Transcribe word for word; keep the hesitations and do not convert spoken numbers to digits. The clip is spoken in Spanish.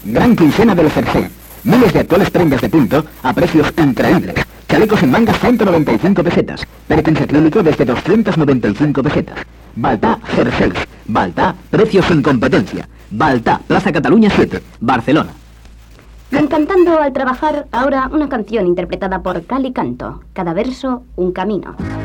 Gran quincena de los Jersey. Miles de actuales prendas de punto a precios increíbles. Chalecos en mangas ciento noventa y cinco pesetas. Perkins acrílico desde doscientas noventa y cinco pesetas. Baltá Jerseys. Baltá, precios sin competencia. Baltá, Plaza Cataluña siete, Barcelona. Cantando al trabajar, ahora una canción interpretada por Cali Canto. Cada verso, un camino.